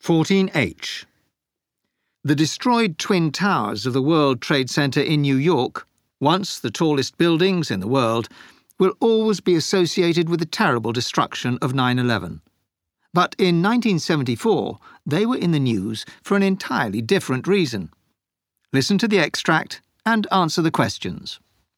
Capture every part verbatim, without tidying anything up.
fourteen H. The destroyed Twin Towers of the World Trade Center in New York, once the tallest buildings in the world, will always be associated with the terrible destruction of nine eleven. But in nineteen seventy-four, they were in the news for an entirely different reason. Listen to the extract and answer the questions.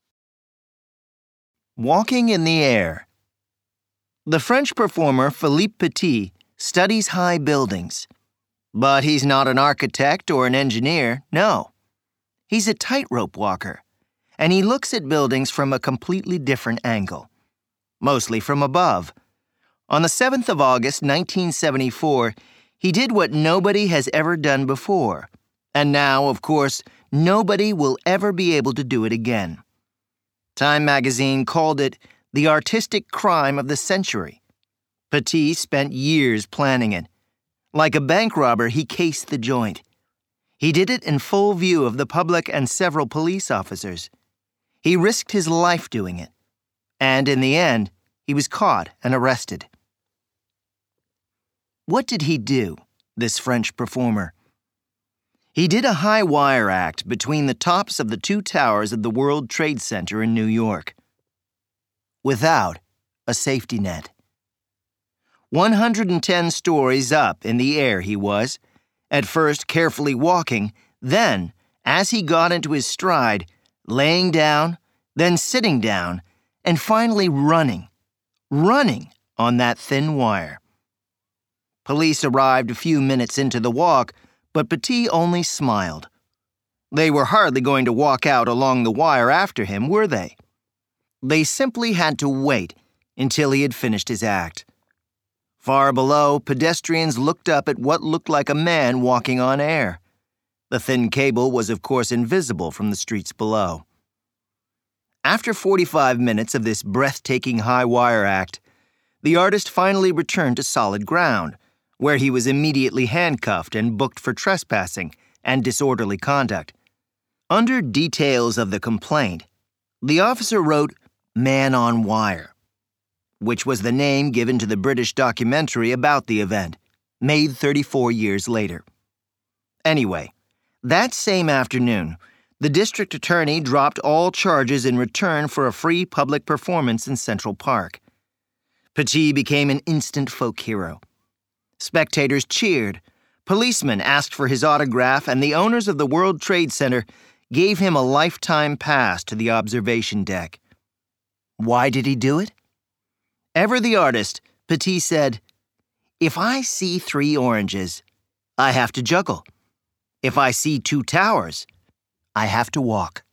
Walking in the air. The French performer Philippe Petit studies high buildings. But he's not an architect or an engineer, no. He's a tightrope walker, and he looks at buildings from a completely different angle, mostly from above. On the seventh of August, nineteen seventy-four, he did what nobody has ever done before, and now, of course, nobody will ever be able to do it again. Time magazine called it the artistic crime of the century. Petit spent years planning it. Like a bank robber, he cased the joint. He did it in full view of the public and several police officers. He risked his life doing it. And in the end, he was caught and arrested. What did he do, this French performer? He did a high wire act between the tops of the two towers of the World Trade Center in New York, without a safety net. one hundred ten stories up in the air he was, at first carefully walking, then, as he got into his stride, laying down, then sitting down, and finally running, running on that thin wire. Police arrived a few minutes into the walk, but Petit only smiled. They were hardly going to walk out along the wire after him, were they? They simply had to wait until he had finished his act. Far below, pedestrians looked up at what looked like a man walking on air. The thin cable was, of course, invisible from the streets below. After forty-five minutes of this breathtaking high-wire act, the artist finally returned to solid ground, where he was immediately handcuffed and booked for trespassing and disorderly conduct. Under details of the complaint, the officer wrote, "Man on Wire," which was the name given to the British documentary about the event, made thirty-four years later. Anyway, that same afternoon, the district attorney dropped all charges in return for a free public performance in Central Park. Petit became an instant folk hero. Spectators cheered, policemen asked for his autograph, and the owners of the World Trade Center gave him a lifetime pass to the observation deck. Why did he do it? Ever the artist, Petit said, "If I see three oranges, I have to juggle. If I see two towers, I have to walk."